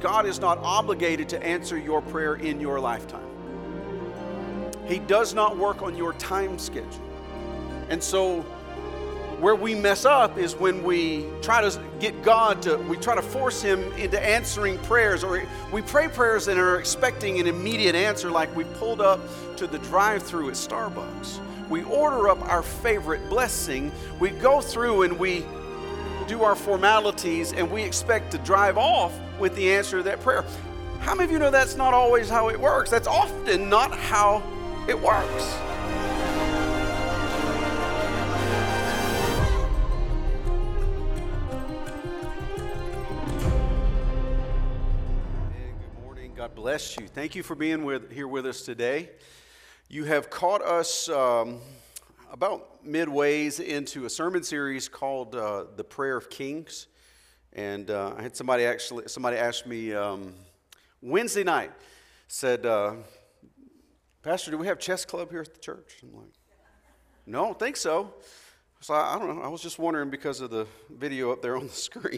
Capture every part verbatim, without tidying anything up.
God is not obligated to answer your prayer in your lifetime. He does not work on your time schedule. And so where we mess up is when we try to get God to, we try to force Him into answering prayers, or we pray prayers and are expecting an immediate answer, like we pulled up to the drive-thru at Starbucks. We order up our favorite blessing, we go through and we do our formalities, and we expect to drive off with the answer to that prayer. How many of you know that's not always how it works? That's often not how it works. Good morning. God bless you. Thank you for being with, here with us today. You have caught us um, about midways into a sermon series called uh, The Prayer of Kings. And uh, I had somebody actually, somebody asked me um, Wednesday night, said, uh, Pastor, do we have chess club here at the church? I'm like, no, I don't think so. So I, I don't know. I was just wondering because of the video up there on the screen.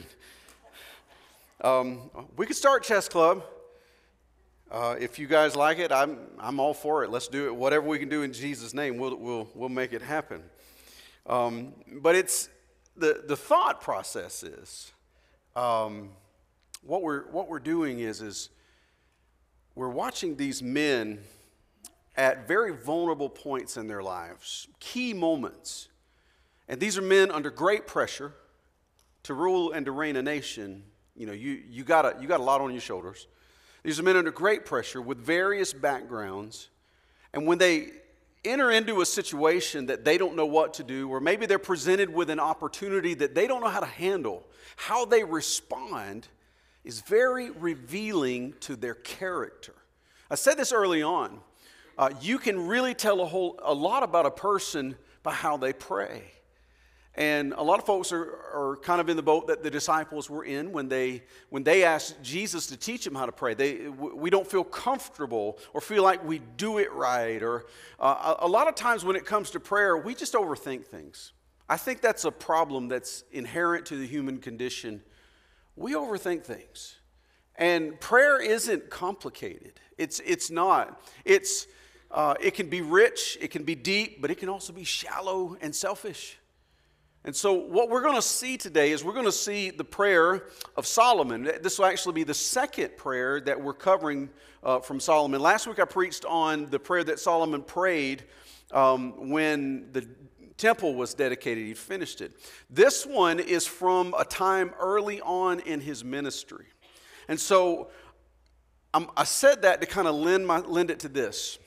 Um, we could start chess club. Uh, if you guys like it, I'm I'm all for it. Let's do it. Whatever we can do in Jesus' name, we'll we'll we'll make it happen. Um, but it's the the thought process is um, what we're what we're doing is is we're watching these men at very vulnerable points in their lives, key moments. And these are men under great pressure to rule and to reign a nation. You know, you, you, got a, you got a lot on your shoulders. These are men under great pressure with various backgrounds. And when they enter into a situation that they don't know what to do, or maybe they're presented with an opportunity that they don't know how to handle, how they respond is very revealing to their character. I said this early on. Uh, you can really tell a whole a lot about a person by how they pray. And a lot of folks are, are kind of in the boat that the disciples were in when they when they asked Jesus to teach them how to pray. They we don't feel comfortable or feel like we do it right. Or uh, a, a lot of times when it comes to prayer, we just overthink things. I think that's a problem that's inherent to the human condition. We overthink things, and prayer isn't complicated. It's it's not. It's Uh, it can be rich, it can be deep, but it can also be shallow and selfish. And so what we're going to see today is we're going to see the prayer of Solomon. This will actually be the second prayer that we're covering uh, from Solomon. Last week I preached on the prayer that Solomon prayed um, when the temple was dedicated. He finished it. This one is from a time early on in his ministry. And so um, I said that to kind of lend, my, lend it to this.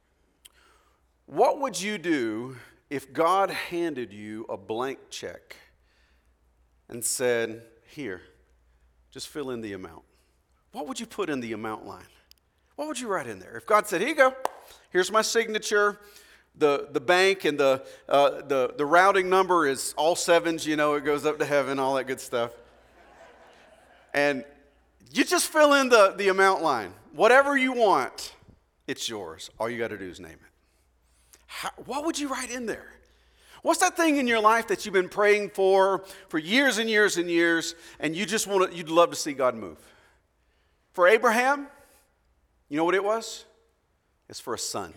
What would you do if God handed you a blank check and said, here, just fill in the amount? What would you put in the amount line? What would you write in there? If God said, here you go, here's my signature, the, the bank and the, uh, the, the routing number is all sevens, you know, it goes up to heaven, all that good stuff. And you just fill in the, the amount line. Whatever you want, it's yours. All you got to do is name it. How, what would you write in there? What's that thing in your life that you've been praying for for years and years and years, and you just want to, you'd love to see God move? For Abraham, you know what it was? It's for a son.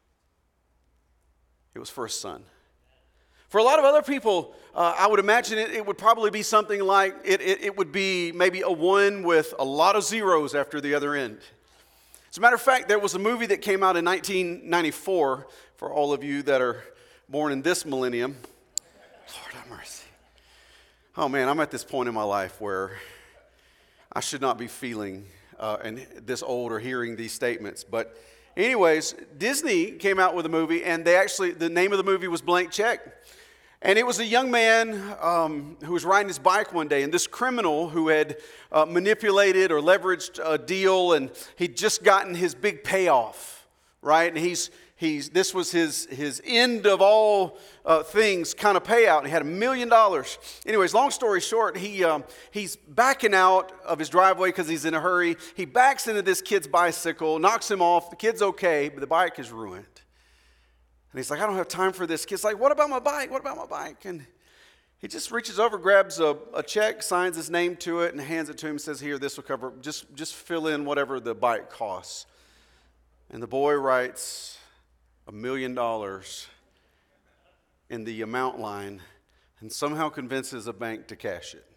It was for a son. For a lot of other people, uh, I would imagine it, it would probably be something like, it, it, it would be maybe a one with a lot of zeros after the other end. As a matter of fact, there was a movie that came out in nineteen ninety-four, for all of you that are born in this millennium. Lord have mercy. Oh man, I'm at this point in my life where I should not be feeling uh, and this old or hearing these statements. But anyways, Disney came out with a movie, and they actually, the name of the movie was Blank Check. And it was a young man um, who was riding his bike one day, and this criminal who had uh, manipulated or leveraged a deal, and he'd just gotten his big payoff, right? And he's he's this was his his end of all uh, things kind of payout. He had a million dollars. Anyways, long story short, he um, he's backing out of his driveway because he's in a hurry. He backs into this kid's bicycle, knocks him off. The kid's okay, but the bike is ruined. And he's like, I don't have time for this. Kid's like, what about my bike? What about my bike? And He just reaches over, grabs a, a check, signs his name to it, and hands it to him and says, here, this will cover, just, just fill in whatever the bike costs. And the boy writes a million dollars in the amount line and somehow convinces a bank to cash it.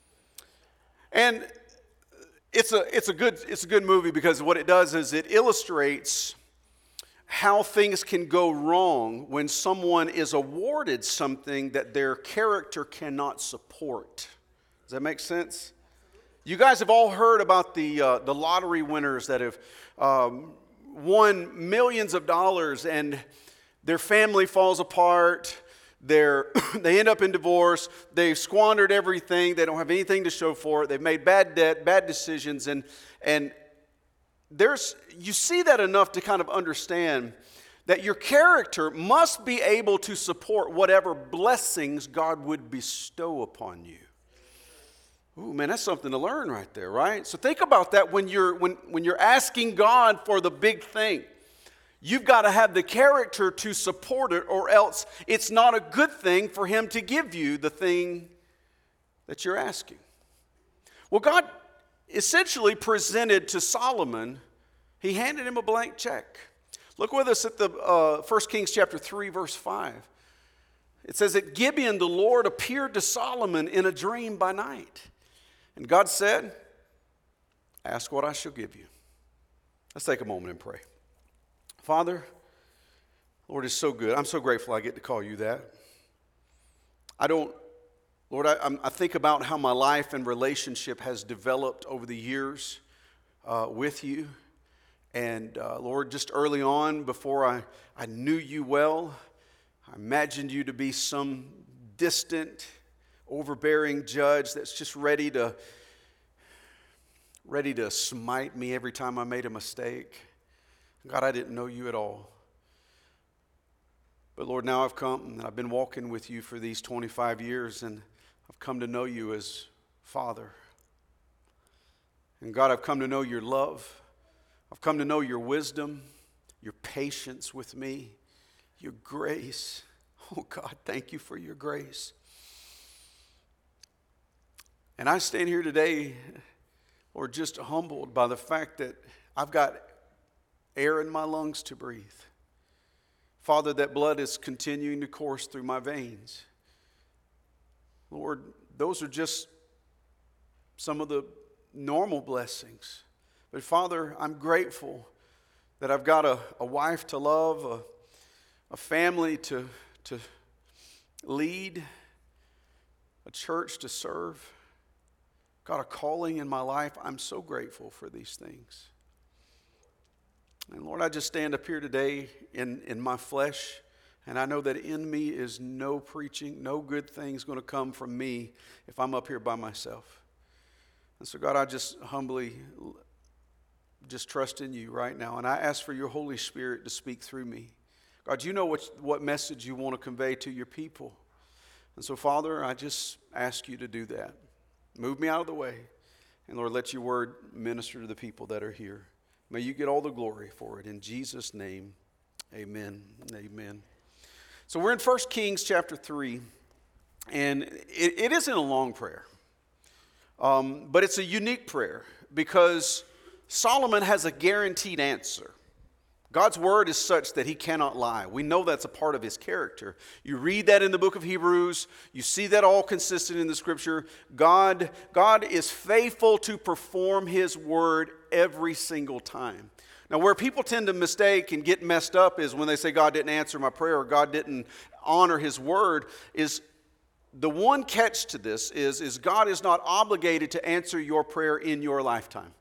And it's a, it's a good, it's a good movie because what it does is it illustrates how things can go wrong when someone is awarded something that their character cannot support. Does that make sense? You guys have all heard about the uh, the lottery winners that have um, won millions of dollars and their family falls apart. They're, they end up in divorce. They've squandered everything. They don't have anything to show for it. They've made bad debt, bad decisions, and and There's, you see that enough to kind of understand that your character must be able to support whatever blessings God would bestow upon you. Ooh, man, that's something to learn right there, right? So think about that when you're when, when you're asking God for the big thing. You've got to have the character to support it, or else it's not a good thing for Him to give you the thing that you're asking. Well, God essentially presented to Solomon, he handed him a blank check. Look with us at the uh, First Kings chapter three, verse five. It says, at Gibeon, the Lord appeared to Solomon in a dream by night. And God said, ask what I shall give you. Let's take a moment and pray. Father, Lord is so good. I'm so grateful I get to call you that. I don't Lord, I, I think about how my life and relationship has developed over the years uh, with you. And uh, Lord, just early on, before I, I knew you well, I imagined you to be some distant, overbearing judge that's just ready to, ready to smite me every time I made a mistake. God, I didn't know you at all. But Lord, now I've come and I've been walking with you for these twenty-five years, and I've come to know you as Father. And God, I've come to know your love. I've come to know your wisdom, your patience with me, your grace. Oh God, thank you for your grace. And I stand here today, Lord, just humbled by the fact that I've got air in my lungs to breathe. Father, that blood is continuing to course through my veins. Lord, those are just some of the normal blessings. But Father, I'm grateful that I've got a, a wife to love, a, a family to, to lead, a church to serve. Got a calling in my life. I'm so grateful for these things. And Lord, I just stand up here today in, in my flesh, and I know that in me is no preaching, no good thing's going to come from me if I'm up here by myself. And so God, I just humbly just trust in you right now, and I ask for your Holy Spirit to speak through me. God, you know what, what message you want to convey to your people. And so Father, I just ask you to do that. Move me out of the way, and Lord, let your word minister to the people that are here. May you get all the glory for it. In Jesus' name, amen. Amen. So we're in First Kings chapter three, and it, it isn't a long prayer, um, but it's a unique prayer because Solomon has a guaranteed answer. God's word is such that he cannot lie. We know that's a part of his character. You read that in the book of Hebrews. You see that all consistent in the scripture. God, God is faithful to perform his word every single time. Now, where people tend to mistake and get messed up is when they say God didn't answer my prayer or God didn't honor his word. Is the one catch to this is, is God is not obligated to answer your prayer in your lifetime.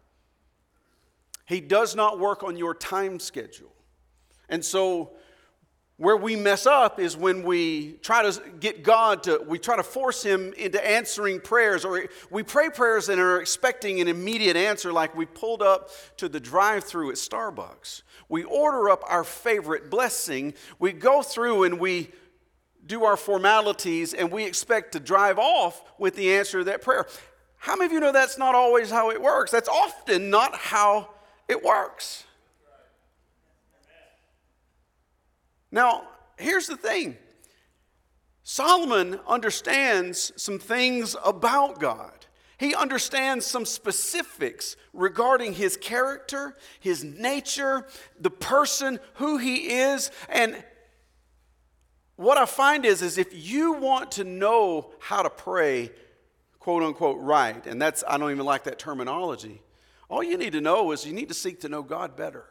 He does not work on your time schedule. And so where we mess up is when we try to get God to, we try to force him into answering prayers, or we pray prayers and are expecting an immediate answer, like we pulled up to the drive-thru at Starbucks. We order up our favorite blessing. We go through and we do our formalities and we expect to drive off with the answer to that prayer. How many of you know that's not always how it works? That's often not how it works. Now, here's the thing. Solomon understands some things about God. He understands some specifics regarding his character, his nature, the person, who he is. And what I find is, is if you want to know how to pray, quote unquote, right, and that's, I don't even like that terminology, all you need to know is you need to seek to know God better.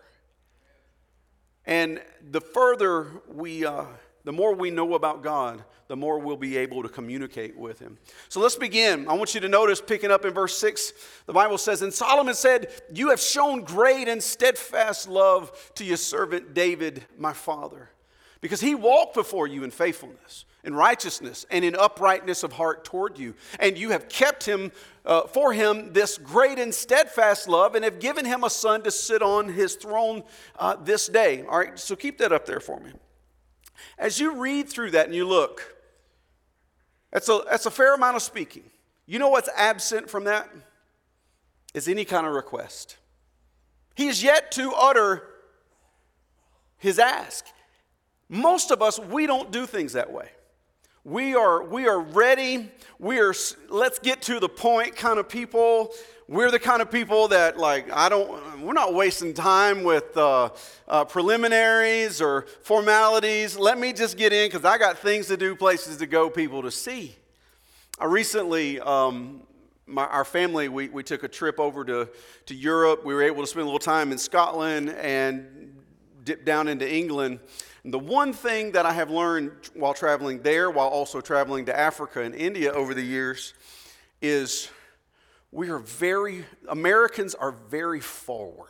And the further we, uh, the more we know about God, the more we'll be able to communicate with him. So let's begin. I want you to notice, picking up in verse six, the Bible says, and Solomon said, you have shown great and steadfast love to your servant David, my father, because he walked before you in faithfulness, in righteousness, and in uprightness of heart toward you. And you have kept him uh, for him this great and steadfast love, and have given him a son to sit on his throne uh, this day. All right, so keep that up there for me. As you read through that and you look, that's a, that's a fair amount of speaking. You know what's absent from that? Is any kind of request. He is yet to utter his ask. Most of us, we don't do things that way. We are, we are ready. We are, let's get to the point kind of people. We're the kind of people that, like, I don't, we're not wasting time with uh, uh, preliminaries or formalities. Let me just get in because I got things to do, places to go, people to see. I recently, um, my, our family, we, we took a trip over to, to Europe. We were able to spend a little time in Scotland and dip down into England. And the one thing that I have learned while traveling there, while also traveling to Africa and India over the years, is we are very, Americans are very forward.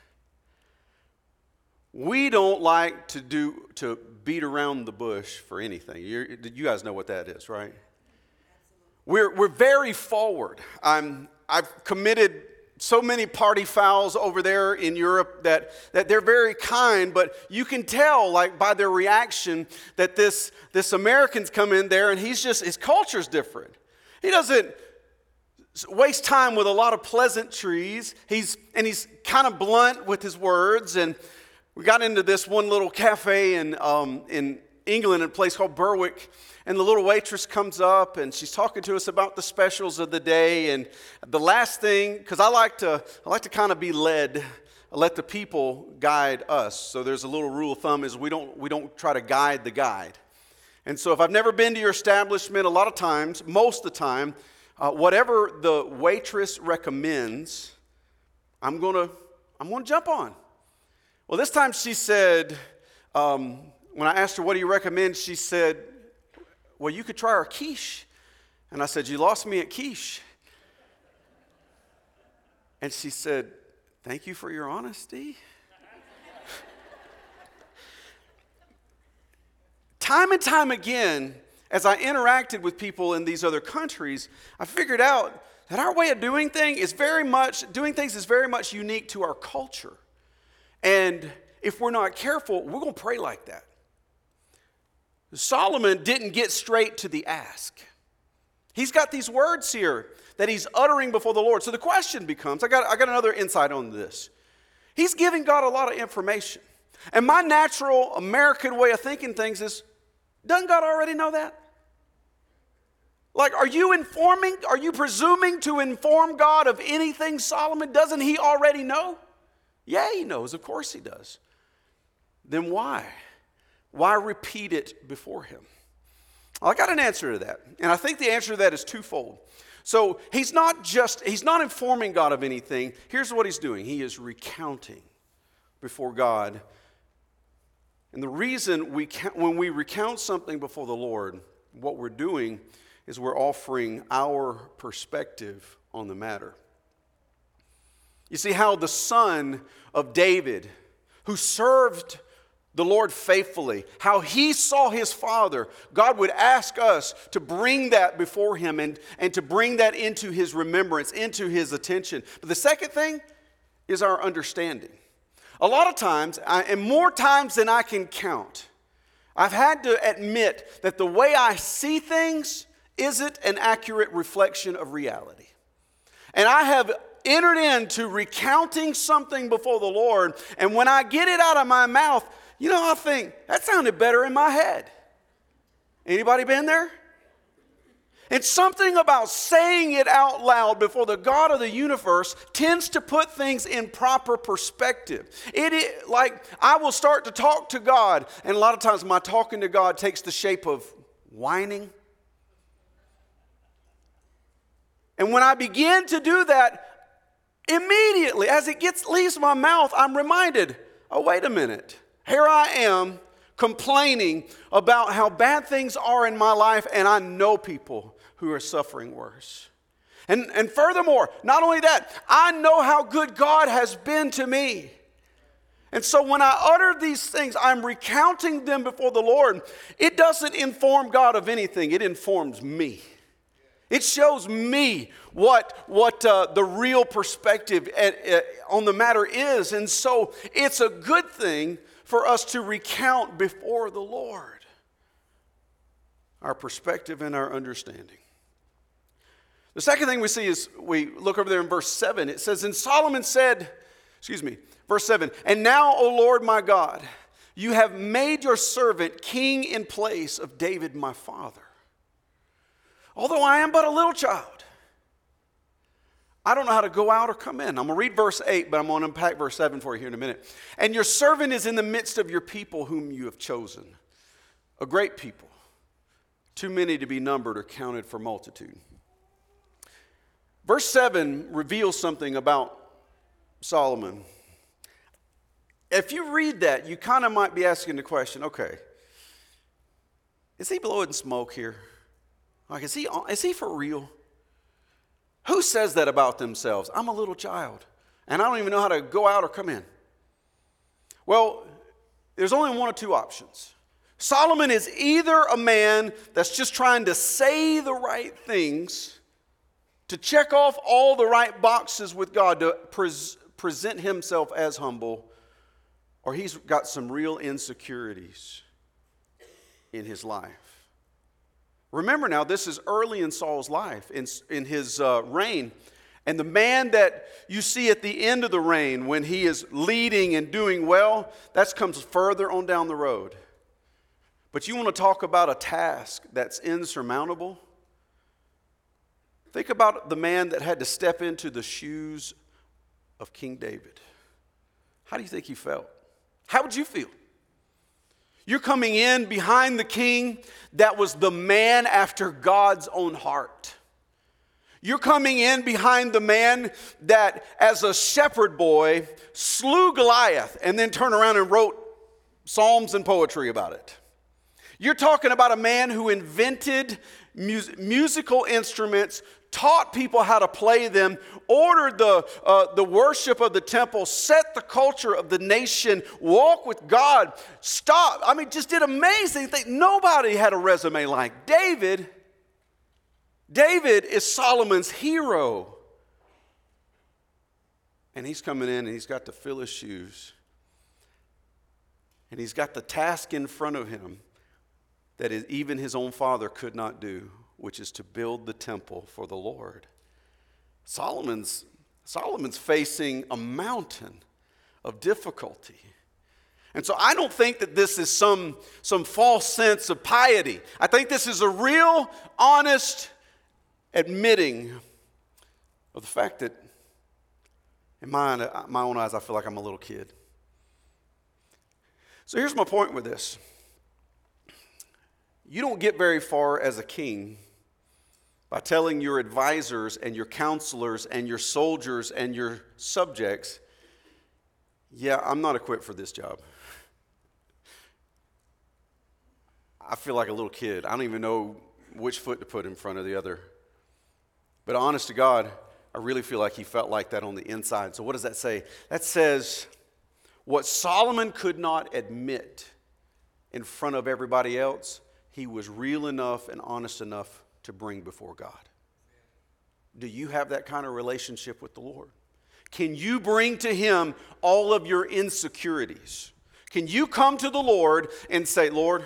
We don't like to do, to beat around the bush for anything. You're, you guys know what that is, right? We're, we're very forward. I'm, I've committed so many party fouls over there in Europe that, that they're very kind, but you can tell, like, by their reaction that this, this American's come in there and he's just, his culture's different. He doesn't waste time with a lot of pleasantries. He's, and he's kind of blunt with his words. And we got into this one little cafe in, um, in England, in a place called Berwick. And the little waitress comes up and she's talking to us about the specials of the day. And the last thing, because I like to, I like to kind of be led, I let the people guide us. So there's a little rule of thumb is we don't, we don't try to guide the guide. And so if I've never been to your establishment, a lot of times, most of the time, uh, whatever the waitress recommends, I'm gonna, I'm gonna jump on. Well, this time she said, um, when I asked her, what do you recommend? She said, well, you could try our quiche. And I said, you lost me at quiche. And she said, thank you for your honesty. Time and time again, as I interacted with people in these other countries, I figured out that our way of doing things is very much, doing things is very much unique to our culture. And if we're not careful, we're going to pray like that. Solomon didn't get straight to the ask. He's got these words here that he's uttering before the Lord. So the question becomes, I got, I got another insight on this. He's giving God a lot of information. And my natural American way of thinking things is, doesn't God already know that? Like, are you informing, are you presuming to inform God of anything, Solomon? Doesn't he already know? Yeah, he knows. Of course he does. Then why? Why repeat it before him? Well, I got an answer to that. And I think the answer to that is twofold. So he's not just, he's not informing God of anything. Here's what he's doing. He is recounting before God. And the reason we, when we recount something before the Lord, what we're doing is we're offering our perspective on the matter. You see how the son of David, who served the Lord faithfully, how he saw his father, God would ask us to bring that before him and, and to bring that into his remembrance, into his attention. But the second thing is our understanding. A lot of times, I, and more times than I can count, I've had to admit that the way I see things isn't an accurate reflection of reality. And I have entered into recounting something before the Lord, and when I get it out of my mouth, you know, I think, that sounded better in my head. Anybody been there? It's something about saying it out loud before the God of the universe tends to put things in proper perspective. It is like I will start to talk to God, and a lot of times my talking to God takes the shape of whining. And when I begin to do that, immediately as it gets leaves my mouth, I'm reminded, oh, wait a minute. Here I am complaining about how bad things are in my life, and I know people who are suffering worse. And, and furthermore, not only that, I know how good God has been to me. And so when I utter these things, I'm recounting them before the Lord. It doesn't inform God of anything. It informs me. It shows me what, what uh, the real perspective at, at, on the matter is. And so it's a good thing for us to recount before the Lord our perspective and our understanding. The second thing we see is we look over there in verse seven. It says, and Solomon said, excuse me, verse seven, and now, O Lord my God, you have made your servant king in place of David my father. Although I am but a little child, I don't know how to go out or come in. I'm going to read verse eight, but I'm going to unpack verse seven for you here in a minute. And your servant is in the midst of your people whom you have chosen, a great people, too many to be numbered or counted for multitude. Verse seven reveals something about Solomon. If you read that, you kind of might be asking the question, okay, is he blowing smoke here? Like, is he, is he for real? Who says that about themselves? I'm a little child, and I don't even know how to go out or come in. Well, there's only one or two options. Solomon is either a man that's just trying to say the right things, to check off all the right boxes with God, to pres- present himself as humble, or he's got some real insecurities in his life. Remember now, this is early in Saul's life, in, in his uh, reign. And the man that you see at the end of the reign, when he is leading and doing well, that comes further on down the road. But you want to talk about a task that's insurmountable? Think about the man that had to step into the shoes of King David. How do you think he felt? How would you feel? You're coming in behind the king that was the man after God's own heart. You're coming in behind the man that, as a shepherd boy, slew Goliath and then turned around and wrote psalms and poetry about it. You're talking about a man who invented mus- musical instruments, taught people how to play them, ordered the, uh, the worship of the temple, set the culture of the nation, walk with God, stop. I mean, just did amazing things. Nobody had a resume like David. David is Solomon's hero. And he's coming in and he's got to fill his shoes. And he's got the task in front of him that is, even his own father could not do, which is to build the temple for the Lord. Solomon's, Solomon's facing a mountain of difficulty. And so I don't think that this is some, some false sense of piety. I think this is a real, honest admitting of the fact that in my, my own eyes, I feel like I'm a little kid. So here's my point with this. You don't get very far as a king by telling your advisors and your counselors and your soldiers and your subjects, yeah, I'm not equipped for this job. I feel like a little kid. I don't even know which foot to put in front of the other. But honest to God, I really feel like he felt like that on the inside. So what does that say? That says what Solomon could not admit in front of everybody else, he was real enough and honest enough to bring before God. Do you have that kind of relationship with the Lord? Can you bring to him all of your insecurities? Can you come to the Lord and say, Lord,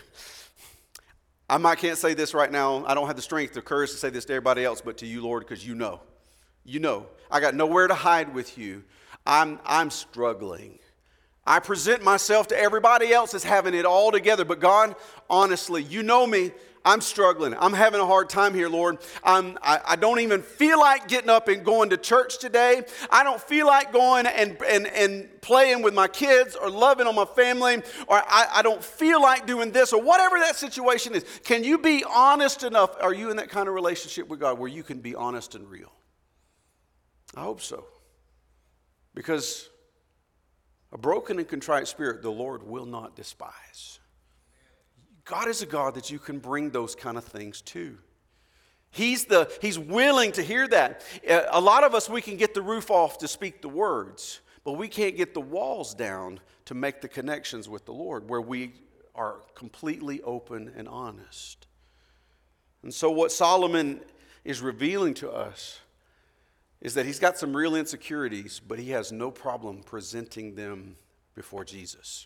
I might can't say this right now. I don't have the strength or courage to say this to everybody else, but to you, Lord, because you know. You know. I got nowhere to hide with you. I'm, I'm struggling. I present myself to everybody else as having it all together. But God, honestly, you know me. I'm struggling. I'm having a hard time here, Lord. I'm, I, I don't even feel like getting up and going to church today. I don't feel like going and, and, and playing with my kids or loving on my family, or I, I don't feel like doing this, or whatever that situation is. Can you be honest enough? Are you in that kind of relationship with God where you can be honest and real? I hope so. Because a broken and contrite spirit, the Lord will not despise. God is a God that you can bring those kind of things to. He's, the, he's willing to hear that. A lot of us, we can get the roof off to speak the words, but we can't get the walls down to make the connections with the Lord where we are completely open and honest. And so what Solomon is revealing to us is that he's got some real insecurities, but he has no problem presenting them before Jesus.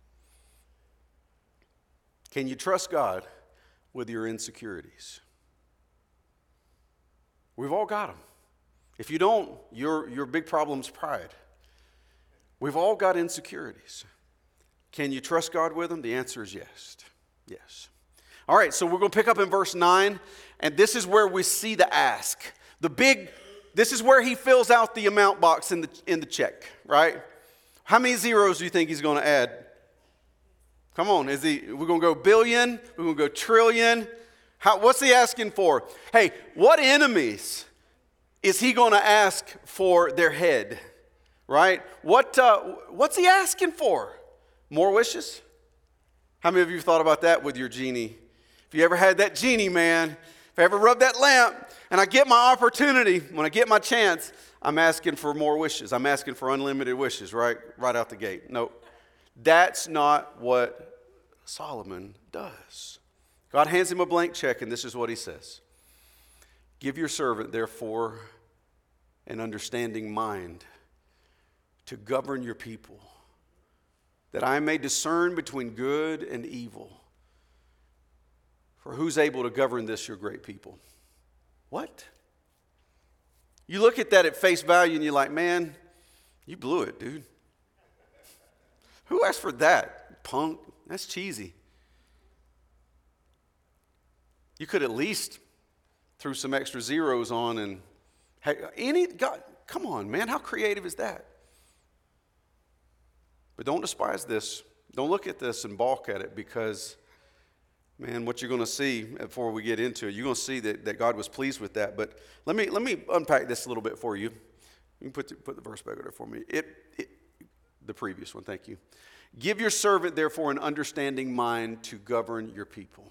Can you trust God with your insecurities? We've all got them. If you don't, your, your big problem's pride. We've all got insecurities. Can you trust God with them? The answer is yes. Yes. All right, so we're going to pick up in verse nine, and this is where we see the ask. The big, this is where he fills out the amount box in the, in the check, right? How many zeros do you think he's going to add? Come on, is he, we're going to go billion, we're going to go trillion. How, what's he asking for? Hey, what enemies is he going to ask for their head, right? What, uh, what's he asking for? More wishes? How many of you thought about that with your genie? If you ever had that genie, man, if I ever rubbed that lamp and I get my opportunity, when I get my chance, I'm asking for more wishes. I'm asking for unlimited wishes, right? Right out the gate. No. That's not what Solomon does. God hands him a blank check, and this is what he says. Give your servant, therefore, an understanding mind to govern your people, that I may discern between good and evil. For who's able to govern this, your great people? What? You look at that at face value, and you're like, man, you blew it, dude. Who asked for that? Punk. That's cheesy. You could at least throw some extra zeros on and hey, any God, come on, man, how creative is that? But don't despise this. Don't look at this and balk at it, because, man, what you're going to see before we get into it, you're going to see that, that God was pleased with that. But let me let me unpack this a little bit for you. You can put the, put the verse back there for me. It, it The previous one, thank you. Give your servant, therefore, an understanding mind to govern your people,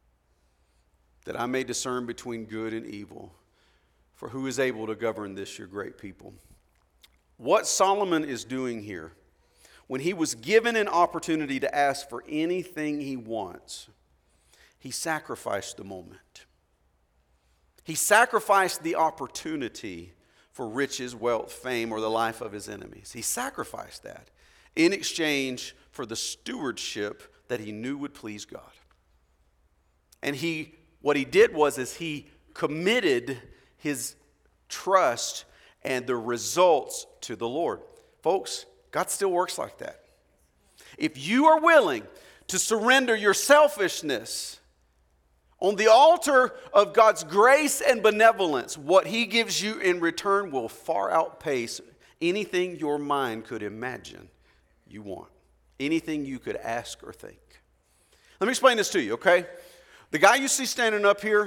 that I may discern between good and evil. For who is able to govern this, your great people? What Solomon is doing here, when he was given an opportunity to ask for anything he wants, he sacrificed the moment. He sacrificed the opportunity for riches, wealth, fame, or the life of his enemies. He sacrificed that in exchange for the stewardship that he knew would please God. And he, what he did was is he committed his trust and the results to the Lord. Folks, God still works like that. If you are willing to surrender your selfishness on the altar of God's grace and benevolence, what he gives you in return will far outpace anything your mind could imagine you want, anything you could ask or think. Let me explain this to you, okay? The guy you see standing up here,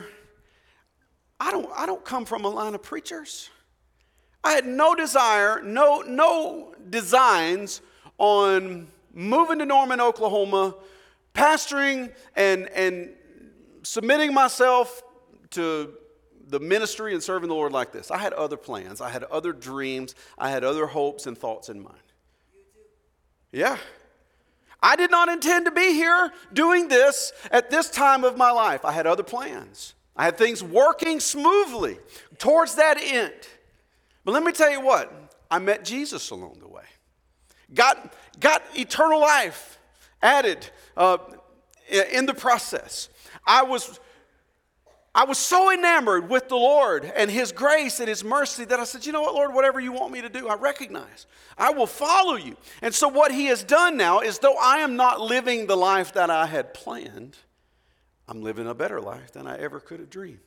I don't, I don't come from a line of preachers. I had no desire, no, no designs on moving to Norman, Oklahoma, pastoring and, and submitting myself to the ministry and serving the Lord like this. I had other plans. I had other dreams. I had other hopes and thoughts in mind. Yeah. I did not intend to be here doing this at this time of my life. I had other plans. I had things working smoothly towards that end. But let me tell you what, I met Jesus along the way. Got, got eternal life added uh, in the process. I was, I was so enamored with the Lord and His grace and His mercy that I said, you know what, Lord, whatever you want me to do, I recognize. I will follow you. And so what He has done now is, though I am not living the life that I had planned, I'm living a better life than I ever could have dreamed.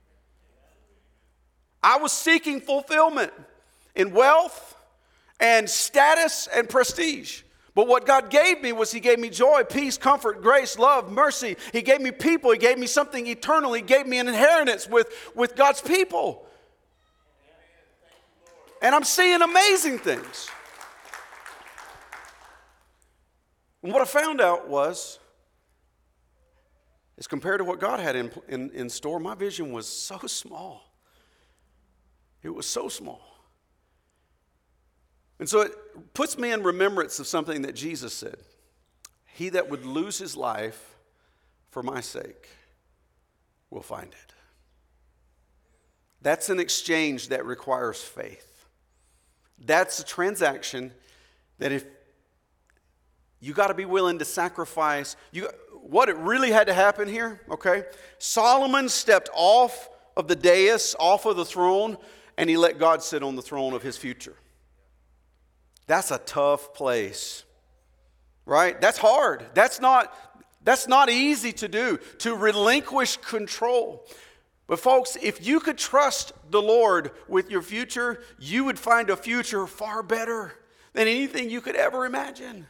I was seeking fulfillment in wealth and status and prestige. But what God gave me was He gave me joy, peace, comfort, grace, love, mercy. He gave me people. He gave me something eternal. He gave me an inheritance with, with God's people. And I'm seeing amazing things. And what I found out was, as compared to what God had in, in, in store, my vision was so small. It was so small. And so it puts me in remembrance of something that Jesus said. He that would lose his life for my sake will find it. That's an exchange that requires faith. That's a transaction that if you got to be willing to sacrifice. You, what it really had to happen here, okay? Solomon stepped off of the dais, off of the throne, and he let God sit on the throne of his future. That's a tough place, right? That's hard. That's not, that's not easy to do, to relinquish control. But folks, if you could trust the Lord with your future, you would find a future far better than anything you could ever imagine.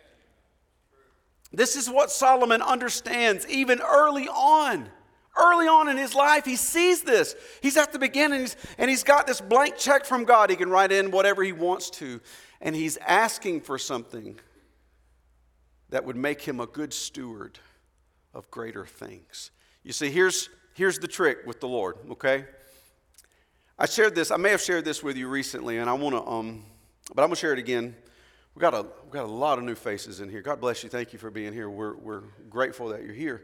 This is what Solomon understands even early on. Early on in his life, he sees this. He's at the beginning, he's, and he's got this blank check from God. He can write in whatever he wants to. And he's asking for something that would make him a good steward of greater things. You see, here's, here's the trick with the Lord, okay? I shared this, I may have shared this with you recently, and I want to, um, but I'm going to share it again. We've got, a, we've got a lot of new faces in here. God bless you. Thank you for being here. We're, we're grateful that you're here.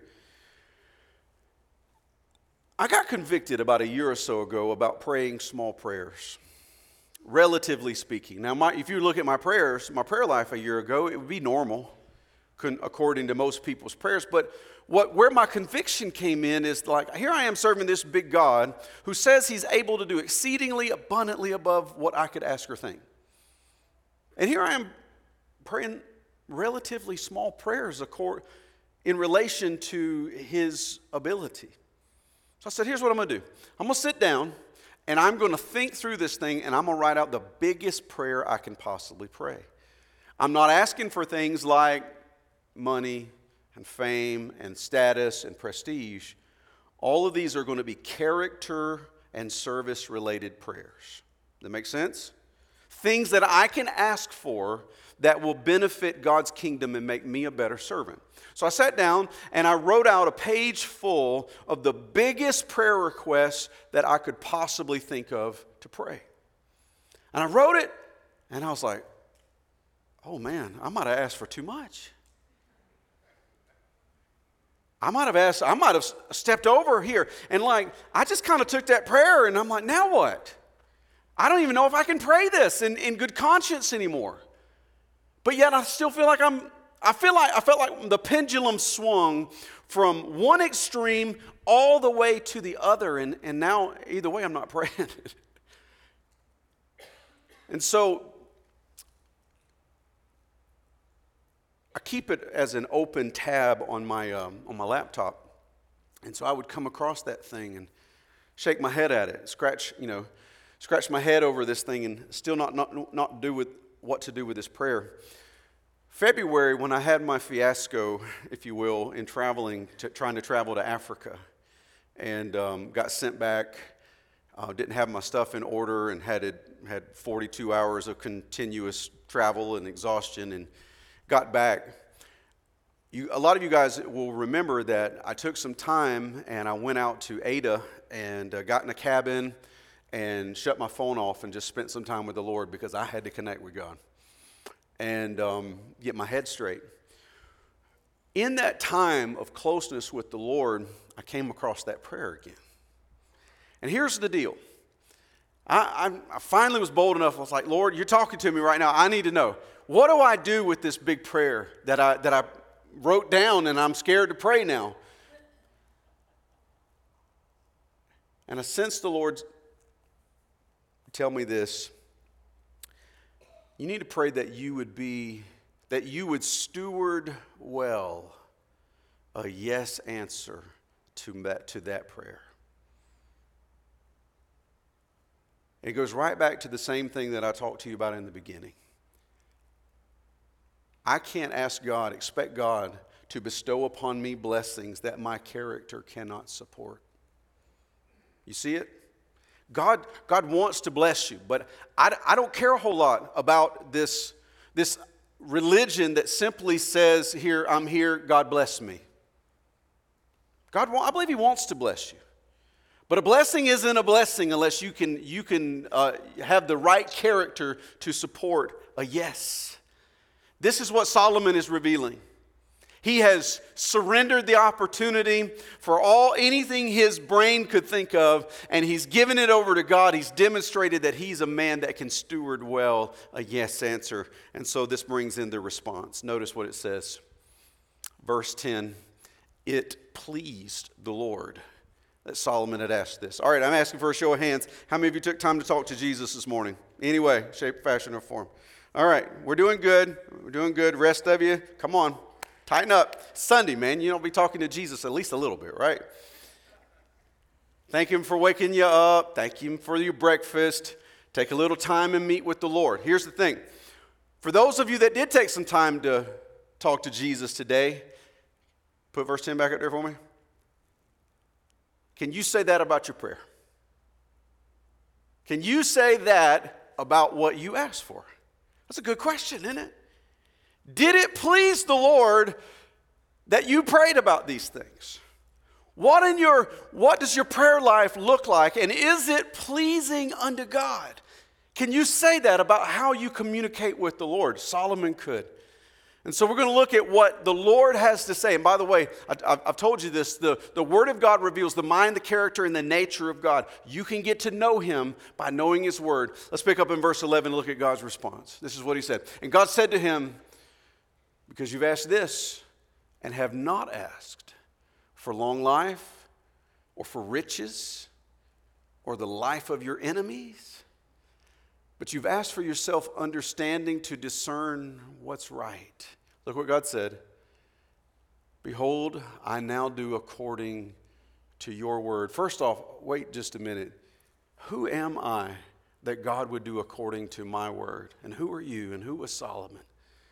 I got convicted about a year or so ago about praying small prayers, relatively speaking. Now, my, if you look at my prayers, my prayer life a year ago, it would be normal, according to most people's prayers. But what where my conviction came in is like, here I am serving this big God who says He's able to do exceedingly abundantly above what I could ask or think. And here I am praying relatively small prayers in relation to His ability. So I said, here's what I'm going to do. I'm going to sit down, and I'm going to think through this thing, and I'm going to write out the biggest prayer I can possibly pray. I'm not asking for things like money and fame and status and prestige. All of these are going to be character and service-related prayers. Does that make sense? Things that I can ask for that will benefit God's kingdom and make me a better servant. So I sat down and I wrote out a page full of the biggest prayer requests that I could possibly think of to pray. And I wrote it and I was like, oh man, I might have asked for too much. I might have asked, I might have stepped over here. And like, I just kind of took that prayer and I'm like, now what? I don't even know if I can pray this in, in good conscience anymore. But yet I still feel like I'm, I feel like, I felt like the pendulum swung from one extreme all the way to the other. And, and now either way, I'm not praying it. And so I keep it as an open tab on my, um, on my laptop. And so I would come across that thing and shake my head at it, scratch, you know, scratch my head over this thing and still not, not, not do with what to do with this prayer. February, when I had my fiasco, if you will, in traveling, to, trying to travel to Africa, and um, got sent back, uh, didn't have my stuff in order, and had it, had forty-two hours of continuous travel and exhaustion, and got back. You, a lot of you guys will remember that I took some time and I went out to Ada and uh, got in a cabin and shut my phone off and just spent some time with the Lord because I had to connect with God and um, get my head straight. In that time of closeness with the Lord, I came across that prayer again. And here's the deal. I, I, I finally was bold enough. I was like, Lord, you're talking to me right now. I need to know. What do I do with this big prayer that I, that I wrote down and I'm scared to pray now? And I sense the Lord tell me this. You need to pray that you would be, that you would steward well a yes answer to that, to that prayer. It goes right back to the same thing that I talked to you about in the beginning. I can't ask God, expect God to bestow upon me blessings that my character cannot support. You see it? God, God wants to bless you, but I, I don't care a whole lot about this, this religion that simply says, here, I'm here, God bless me. God, I believe He wants to bless you. But a blessing isn't a blessing unless you can, you can uh, have the right character to support a yes. This is what Solomon is revealing. He has surrendered the opportunity for all anything his brain could think of, and he's given it over to God. He's demonstrated that he's a man that can steward well a yes answer. And so this brings in the response. Notice what it says. Verse ten, it pleased the Lord that Solomon had asked this. All right, I'm asking for a show of hands. How many of you took time to talk to Jesus this morning? Any way, shape, fashion, or form? All right, we're doing good. We're doing good. Rest of you, come on. Tighten up. Sunday, man, you don't be talking to Jesus at least a little bit, right? Thank Him for waking you up. Thank Him for your breakfast. Take a little time and meet with the Lord. Here's the thing. For those of you that did take some time to talk to Jesus today, put verse ten back up there for me. Can you say that about your prayer? Can you say that about what you asked for? That's a good question, isn't it? Did it please the Lord that you prayed about these things? What in your what does your prayer life look like, and is it pleasing unto God? Can you say that about how you communicate with the Lord? Solomon could. And so we're going to look at what the Lord has to say. And by the way, I, I've told you this, the, the Word of God reveals the mind, the character, and the nature of God. You can get to know Him by knowing His Word. Let's pick up in verse eleven and look at God's response. This is what He said. And God said to him, because you've asked this and have not asked for long life or for riches or the life of your enemies, but you've asked for yourself understanding to discern what's right. Look what God said. Behold, I now do according to your word. First off, wait just a minute. Who am I that God would do according to my word? And who are you? And who was Solomon?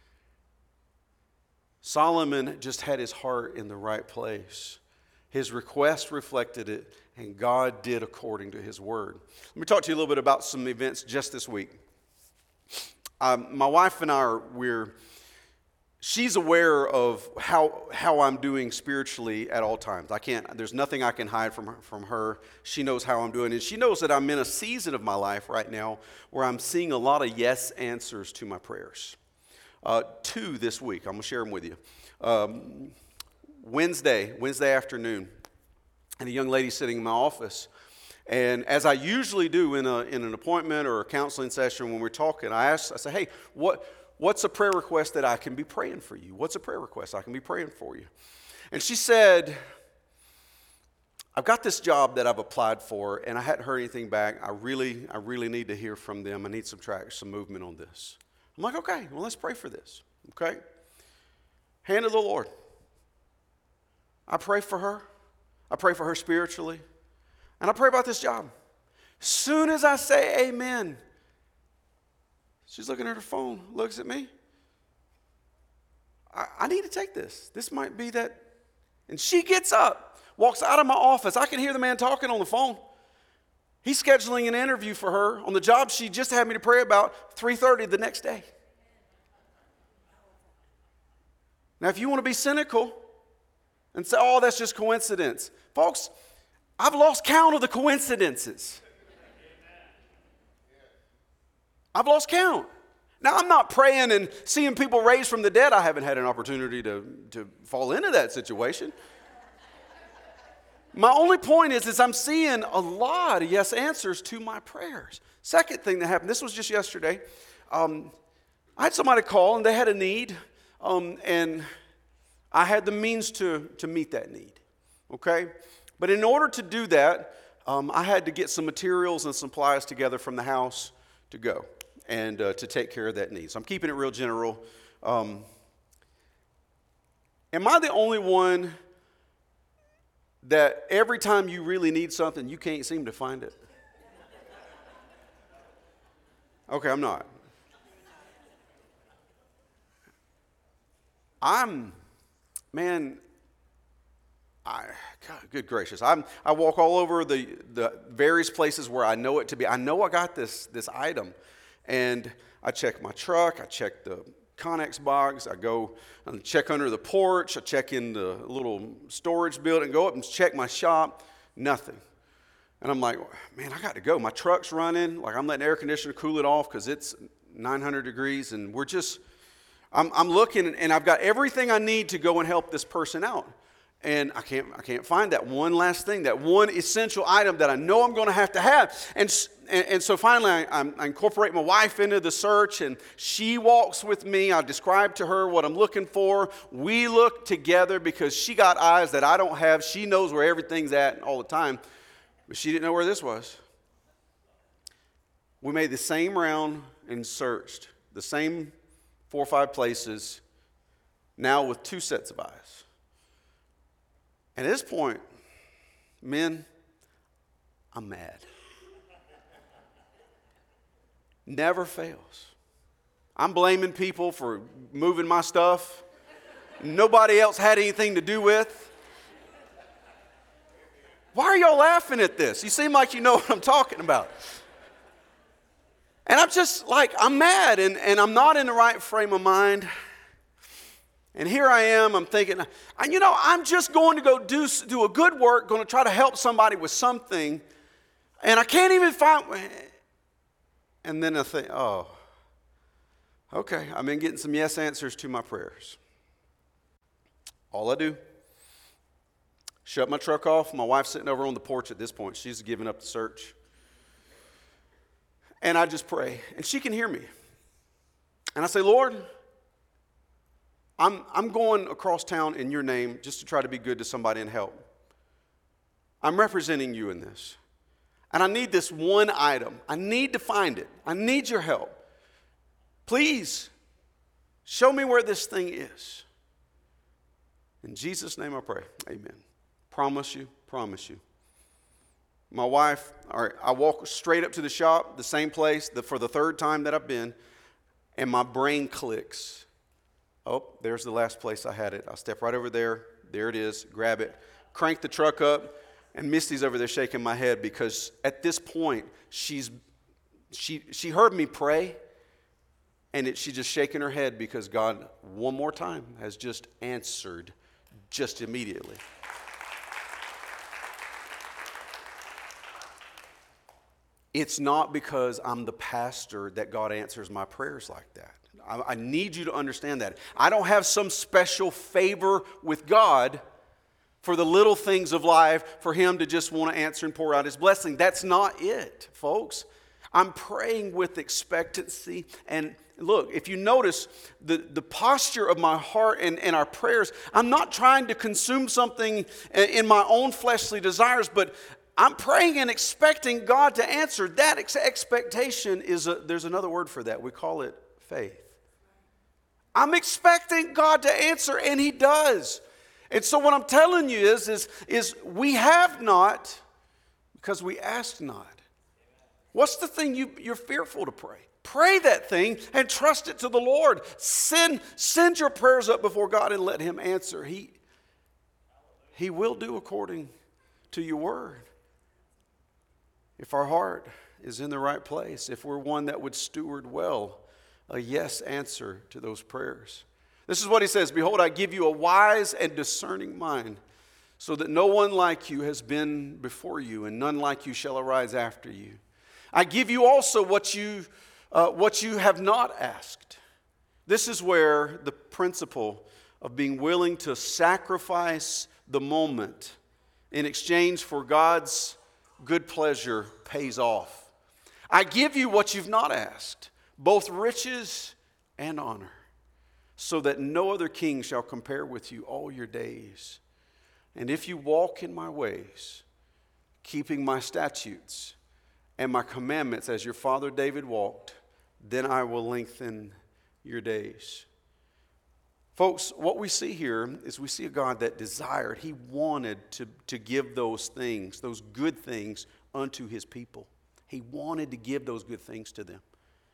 Solomon just had his heart in the right place. His request reflected it, and God did according to His word. Let me talk to you a little bit about some events just this week. Um, my wife and I are, we're, she's aware of how how I'm doing spiritually at all times. I can't, there's nothing I can hide from her, from her. She knows how I'm doing, and she knows that I'm in a season of my life right now where I'm seeing a lot of yes answers to my prayers. Uh, two this week, I'm going to share them with you. Um, Wednesday, Wednesday afternoon, and a young lady sitting in my office. And as I usually do in a in an appointment or a counseling session when we're talking, I ask, I say, hey, what what's a prayer request that I can be praying for you? What's a prayer request I can be praying for you? And she said, I've got this job that I've applied for, and I hadn't heard anything back. I really, I really need to hear from them. I need some traction, some movement on this. I'm like, okay, well, let's pray for this, okay? Hand of the Lord. I pray for her. I pray for her spiritually. And I pray about this job. Soon as I say amen, she's looking at her phone, looks at me. I, I need to take this. This might be that. And she gets up, walks out of my office. I can hear the man talking on the phone. He's scheduling an interview for her on the job she just had me to pray about three thirty the next day. Now, if you want to be cynical and say, oh, that's just coincidence. Folks, I've lost count of the coincidences. I've lost count. Now, I'm not praying and seeing people raised from the dead. I haven't had an opportunity to, to fall into that situation. My only point is, is I'm seeing a lot of yes answers to my prayers. Second thing that happened, this was just yesterday. Um, I had somebody call and they had a need, um, and I had the means to, to meet that need, okay? But in order to do that, um, I had to get some materials and supplies together from the house to go and uh, to take care of that need. So I'm keeping it real general. Um, am I the only one that every time you really need something, you can't seem to find it? Okay, I'm not. I'm, man, I, God, good gracious. I'm, I walk all over the, the various places where I know it to be. I know I got this, this item, and I check my truck, I check the Connex box, I go and check under the porch, I check in the little storage building, go up and check my shop, nothing. And I'm like, man, I got to go. My truck's running, like I'm letting the air conditioner cool it off because it's nine hundred degrees, and we're just, I'm, I'm looking, and I've got everything I need to go and help this person out. And I can't, I can't find that one last thing, that one essential item that I know I'm going to have to have. And, and, and so finally, I, I incorporate my wife into the search, and she walks with me. I describe to her what I'm looking for. We look together because she got eyes that I don't have. She knows where everything's at all the time, but she didn't know where this was. We made the same round and searched the same four or five places, now with two sets of eyes. And at this point, men, I'm mad. Never fails. I'm blaming people for moving my stuff nobody else had anything to do with. Why are y'all laughing at this? You seem like you know what I'm talking about. And I'm just like, I'm mad, and, and I'm not in the right frame of mind. And here I am, I'm thinking, you know, I'm just going to go do, do a good work, going to try to help somebody with something, and I can't even find, and then I think, oh, okay, I've been getting some yes answers to my prayers. All I do, shut my truck off. My wife's sitting over on the porch at this point. She's giving up the search. And I just pray, and she can hear me. And I say, Lord, I'm, I'm going across town in your name just to try to be good to somebody and help. I'm representing you in this. And I need this one item. I need to find it. I need your help. Please, show me where this thing is. In Jesus' name I pray. Amen. Promise you, promise you. My wife, all right, I walk straight up to the shop, the same place the, for the third time that I've been, and my brain clicks. Oh, there's the last place I had it. I'll step right over there. There it is. Grab it. Crank the truck up, and Misty's over there shaking my head because at this point, she's she she heard me pray, and it, she's just shaking her head because God, one more time, has just answered just immediately. It's not because I'm the pastor that God answers my prayers like that. I, I need you to understand that. I don't have some special favor with God for the little things of life for Him to just want to answer and pour out His blessing. That's not it, folks. I'm praying with expectancy. And look, if you notice the, the posture of my heart and, and our prayers, I'm not trying to consume something in my own fleshly desires, but I'm praying and expecting God to answer. That ex- expectation is, a, there's another word for that. We call it faith. I'm expecting God to answer, and He does. And so what I'm telling you is, is, is we have not because we ask not. What's the thing you, you're fearful to pray? Pray that thing and trust it to the Lord. Send, send your prayers up before God and let Him answer. He, he will do according to your word. If our heart is in the right place, if we're one that would steward well a yes answer to those prayers. This is what He says, behold, I give you a wise and discerning mind, so that no one like you has been before you, and none like you shall arise after you. I give you also what you, uh, what you have not asked. This is where the principle of being willing to sacrifice the moment in exchange for God's good pleasure pays off. I give you what you've not asked, both riches and honor, so that no other king shall compare with you all your days. And if you walk in my ways, keeping my statutes and my commandments as your father David walked, then I will lengthen your days. Folks, what we see here is we see a God that desired, he wanted to, to give those things, those good things unto his people. He wanted to give those good things to them.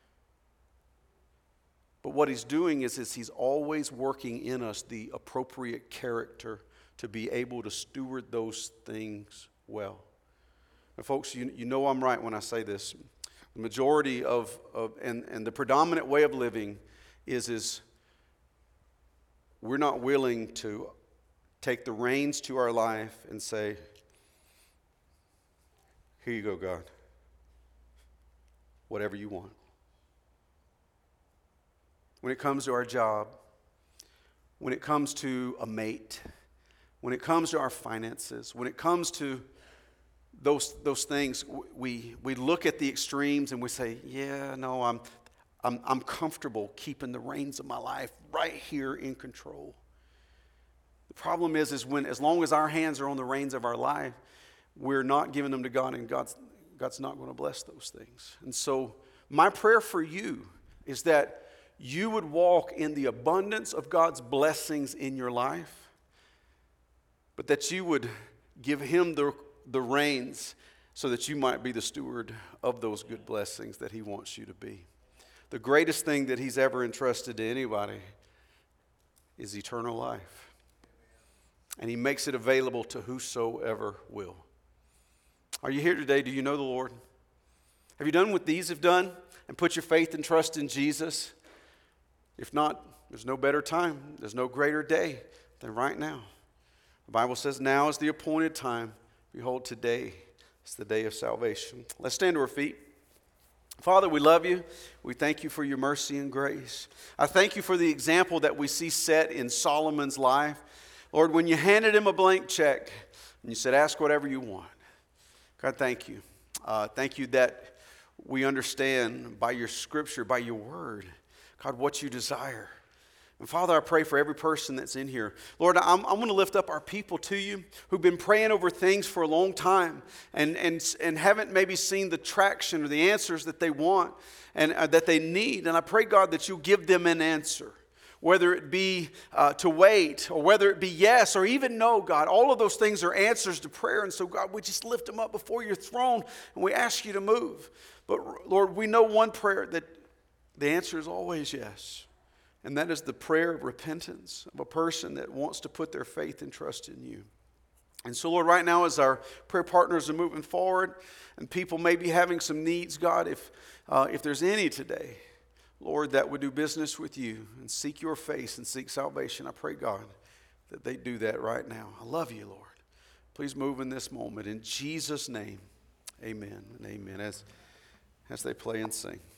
But what he's doing is, is he's always working in us the appropriate character to be able to steward those things well. And folks, you, you know I'm right when I say this. The majority of, of and, and the predominant way of living is, is we're not willing to take the reins to our life and say, here you go, God. Whatever you want. When it comes to our job, when it comes to a mate, when it comes to our finances, when it comes to those those things, we we look at the extremes and we say, yeah, no, I'm I'm I'm comfortable keeping the reins of my life right here in control. The problem is, is when as long as our hands are on the reins of our life, we're not giving them to God, and God's God's not going to bless those things. And so my prayer for you is that you would walk in the abundance of God's blessings in your life, but that you would give him the, the reins so that you might be the steward of those good blessings that he wants you to be. The greatest thing that he's ever entrusted to anybody is eternal life. And he makes it available to whosoever will. Are you here today? Do you know the Lord? Have you done what these have done and put your faith and trust in Jesus? If not, there's no better time, there's no greater day than right now. The Bible says now is the appointed time. Behold, today is the day of salvation. Let's stand to our feet. Father, we love you. We thank you for your mercy and grace. I thank you for the example that we see set in Solomon's life. Lord, when you handed him a blank check and you said, ask whatever you want. God, thank you. Uh, thank you that we understand by your scripture, by your word, God, what you desire. And Father, I pray for every person that's in here. Lord, I'm, I want to lift up our people to you who've been praying over things for a long time and, and, and haven't maybe seen the traction or the answers that they want and uh, that they need. And I pray, God, that you give them an answer, whether it be uh, to wait or whether it be yes or even no, God. All of those things are answers to prayer. And so, God, we just lift them up before your throne and we ask you to move. But, Lord, we know one prayer that the answer is always yes. And that is the prayer of repentance of a person that wants to put their faith and trust in you. And so, Lord, right now as our prayer partners are moving forward and people may be having some needs, God, if, uh, if there's any today, Lord, that would do business with you and seek your face and seek salvation, I pray, God, that they do that right now. I love you, Lord. Please move in this moment. In Jesus' name, amen and amen. As, as they play and sing.